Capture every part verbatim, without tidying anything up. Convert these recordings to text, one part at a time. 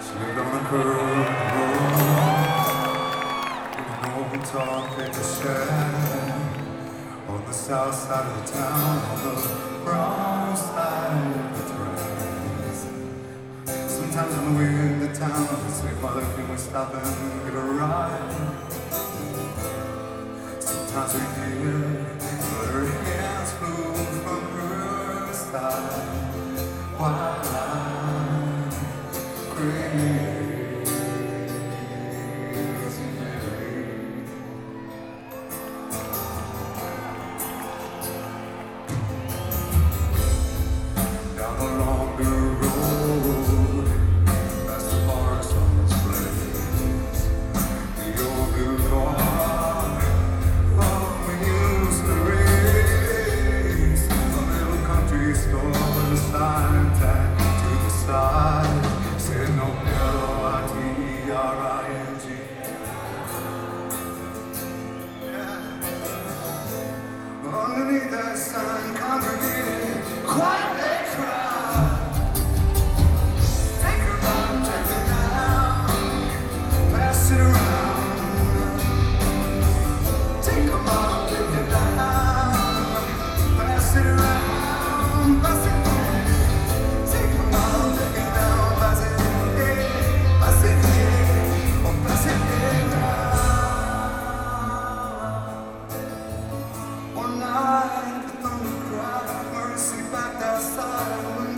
Lived on a curved road in an old tall paper shed on the south side of the town, on the wrong side of the tracks. Sometimes on the way into town, we say, Mother, can we stop and get a ride? Sometimes we hear her hands flew from her side. Why? Down a longer road, past the forest on this place, the old blue car, oh, we used to race. A little country store with a sign tacked to the side, said no L O I T E R I N G. Underneath that sign, congregated quite a crowd. Take her up, take her down, pass it around. Take her up, take her down, pass it around, pass it down. Take her up, take her down, pass it, yeah, pass it, yeah, or pass it, yeah. One night, the thunder cried, mercy back outside.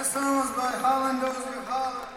That song was by Holland Dozier Holland.